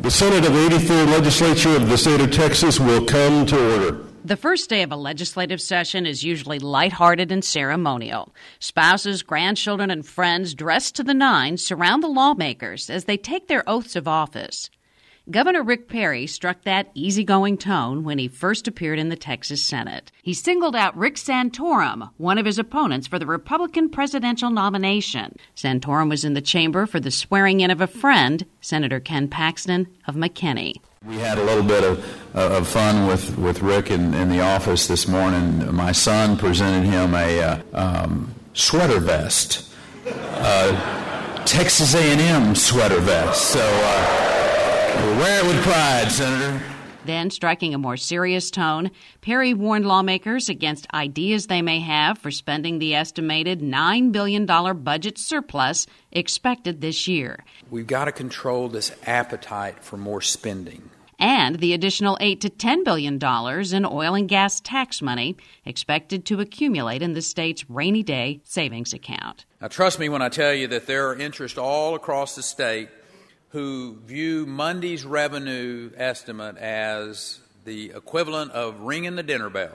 The Senate of the 84th Legislature of the state of Texas will come to order. The first day of a legislative session is usually lighthearted and ceremonial. Spouses, grandchildren, and friends dressed to the nines surround the lawmakers as they take their oaths of office. Governor Rick Perry struck that easygoing tone when he first appeared in the Texas Senate. He singled out Rick Santorum, one of his opponents for the Republican presidential nomination. Santorum was in the chamber for the swearing-in of a friend, Senator Ken Paxton of McKinney. We had a little bit of fun with Rick in the office this morning. My son presented him a sweater vest, Texas A&M sweater vest. So we'll wear it with pride, Senator. Then, striking a more serious tone, Perry warned lawmakers against ideas they may have for spending the estimated $9 billion budget surplus expected this year. We've got to control this appetite for more spending. And the additional $8 to $10 billion in oil and gas tax money expected to accumulate in the state's rainy day savings account. Now, trust me when I tell you that there are interests all across the state who view Monday's revenue estimate as the equivalent of ringing the dinner bell.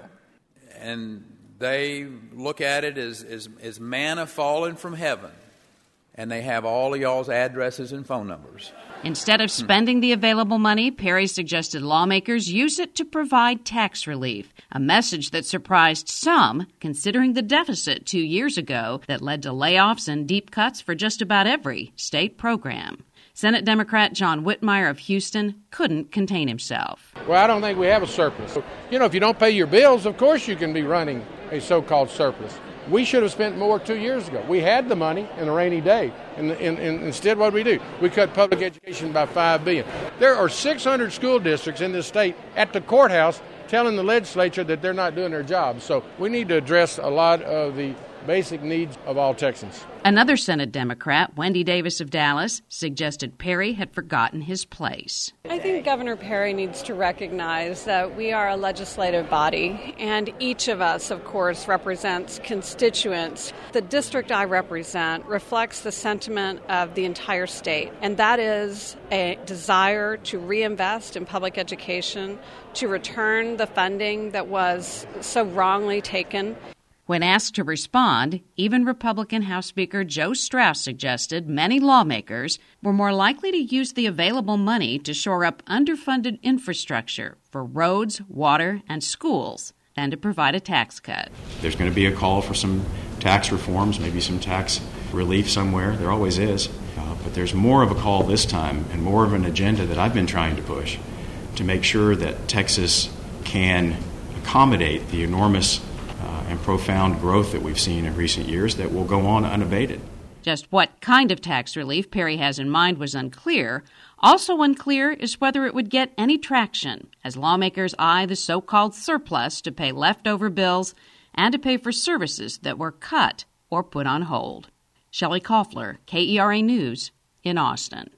And they look at it as manna falling from heaven. And they have all of y'all's addresses and phone numbers. Instead of spending the available money, Perry suggested lawmakers use it to provide tax relief, a message that surprised some, considering the deficit 2 years ago that led to layoffs and deep cuts for just about every state program. Senate Democrat John Whitmire of Houston couldn't contain himself. Well, I don't think we have a surplus. You know, if you don't pay your bills, of course you can be running a so-called surplus. We should have spent more 2 years ago. We had the money in a rainy day. And instead, what did we do? We cut public education by $5 billion. There are 600 school districts in this state at the courthouse telling the legislature that they're not doing their job. So we need to address a lot of the basic needs of all Texans. Another Senate Democrat, Wendy Davis of Dallas, suggested Perry had forgotten his place. I think Governor Perry needs to recognize that we are a legislative body, and each of us, of course, represents constituents. The district I represent reflects the sentiment of the entire state, and that is a desire to reinvest in public education, to return the funding that was so wrongly taken. When asked to respond, even Republican House Speaker Joe Straus suggested many lawmakers were more likely to use the available money to shore up underfunded infrastructure for roads, water, and schools than to provide a tax cut. There's going to be a call for some tax reforms, maybe some tax relief somewhere. There always is. But there's more of a call this time and more of an agenda that I've been trying to push to make sure that Texas can accommodate the enormous and profound growth that we've seen in recent years that will go on unabated. Just what kind of tax relief Perry has in mind was unclear. Also unclear is whether it would get any traction as lawmakers eye the so-called surplus to pay leftover bills and to pay for services that were cut or put on hold. Shelley Koffler, KERA News, in Austin.